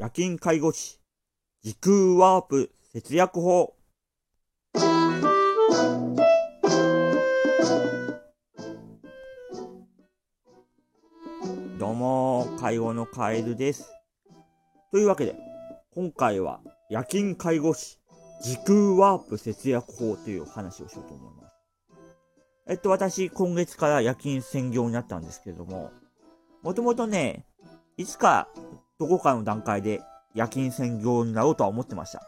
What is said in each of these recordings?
夜勤介護士時空ワープ節約法。どうも、介護のカエルです。というわけで、今回は夜勤介護士時空ワープ節約法という話をしようと思います。私、今月から夜勤専業になったんですけれども、もともとね、いつかどこかの段階で夜勤専業になろうとは思ってました。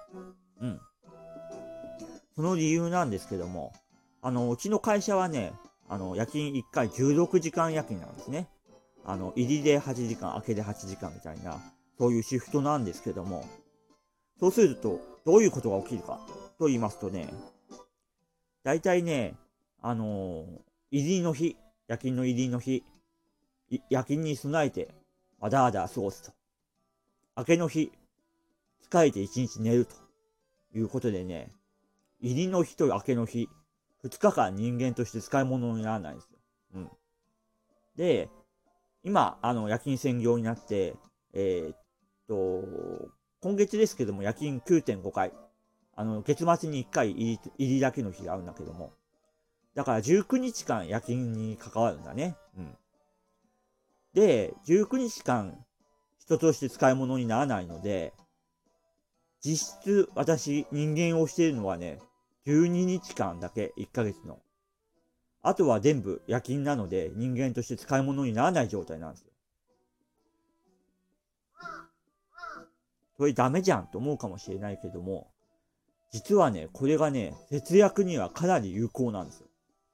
その理由なんですけども、うちの会社はね、夜勤1回16時間夜勤なんですね。入りで8時間、明けで8時間みたいな、そういうシフトなんですけども、そうすると、どういうことが起きるかと言いますとね、大体ね、入りの日、夜勤の入りの日、夜勤に備えて、わだわだ過ごすと。明けの日、疲れて一日寝るということでね、入りの日と明けの日、2日間人間として使い物にならないんですよ。で、今、夜勤専業になって、今月ですけども、夜勤 9.5 回。月末に1回入りだけの日があるんだけども。だから19日間夜勤に関わるんだね。で、19日間人として使い物にならないので、実質私人間をしているのはね、12日間だけ、1ヶ月の。あとは全部夜勤なので人間として使い物にならない状態なんですよ。それダメじゃんと思うかもしれないけども、実はね、これがね、節約にはかなり有効なんですよ。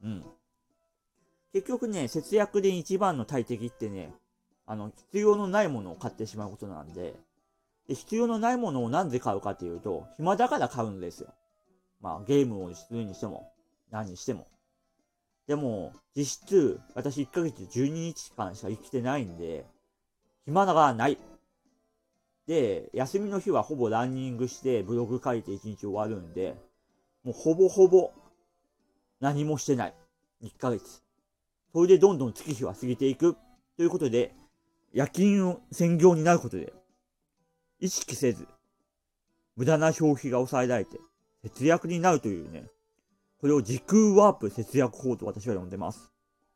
結局ね、節約で一番の大敵ってね、必要のないものを買ってしまうことなんで、必要のないものをなんで買うかっていうと、暇だから買うんですよ。ゲームをするにしても、何にしても。でも、実質、私1ヶ月12日間しか生きてないんで、暇がない。で、休みの日はほぼランニングしてブログ書いて1日終わるんで、もうほぼほぼ何もしてない。1ヶ月。それでどんどん月日は過ぎていく。ということで、夜勤専業になることで、意識せず、無駄な消費が抑えられて、節約になるというね、これを時空ワープ節約法と私は呼んでます。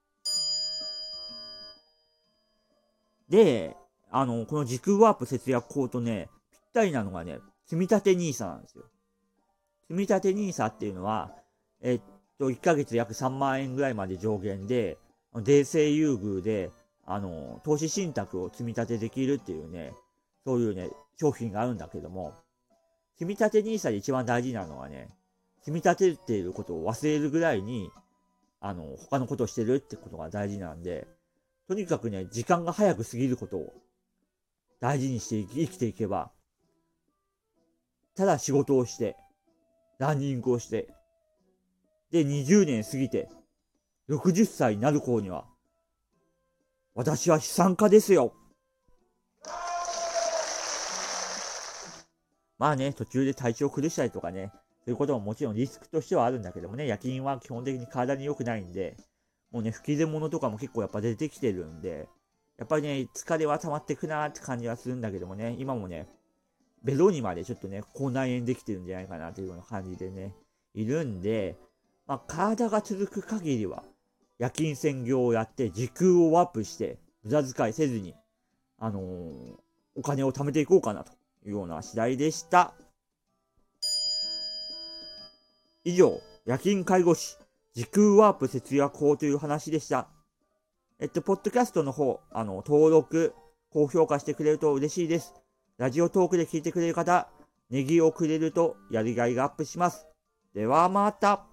で、この時空ワープ節約法とね、ぴったりなのがね、積立 NISA なんですよ。積立 NISA っていうのは、1ヶ月約3万円ぐらいまで上限で、税制優遇で、投資信託を積み立てできるっていうね、そういうね、商品があるんだけども、積立 NISA で一番大事なのはね、積み立てていることを忘れるぐらいに、他のことをしてるってことが大事なんで、とにかくね、時間が早く過ぎることを大事にして生きていけば、ただ仕事をして、ランニングをして、で、20年過ぎて、60歳になる頃には、私は資産家ですよ。途中で体調崩したりとかね、そういうことももちろんリスクとしてはあるんだけどもね、夜勤は基本的に体に良くないんで、もうね、吹き出物とかも結構やっぱ出てきてるんで、やっぱりね、疲れは溜まってくなーって感じはするんだけどもね、今もね、ベロにまでちょっとね、口内炎できてるんじゃないかなというような感じでね、いるんで、体が続く限りは、夜勤専業をやって時空をワープして、無駄遣いせずに、お金を貯めていこうかなというような次第でした。以上、夜勤介護士、時空ワープ節約法という話でした。ポッドキャストの方、登録、高評価してくれると嬉しいです。ラジオトークで聞いてくれる方、ネギをくれるとやりがいがアップします。ではまた。